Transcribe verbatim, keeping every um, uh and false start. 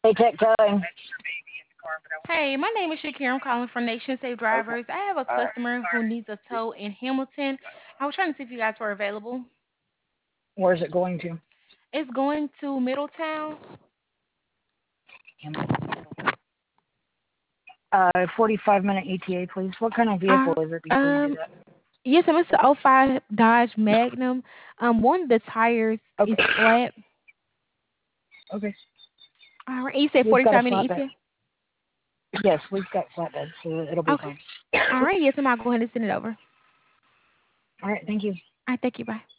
Hey, tech time. Hey, my name is Shakira. I'm calling from Nation Safe Drivers. I have a customer who needs a tow in Hamilton. I was trying to see if you guys were available. Where's it going to? It's going to Middletown. Uh, forty-five minute E T A, please. What kind of vehicle Uh, is it before you do um, that? yes, I'm It's a oh 05 Dodge Magnum. Um, one of the tires is Okay. flat. Okay. All right, you said We've got a forty-five minute flatbed. E T A? Yes, we've got flatbed, so it'll be Okay. fine. All right, yes, I'm. I'll go ahead and send it over. All All right. Thank you. right, thank you. Bye.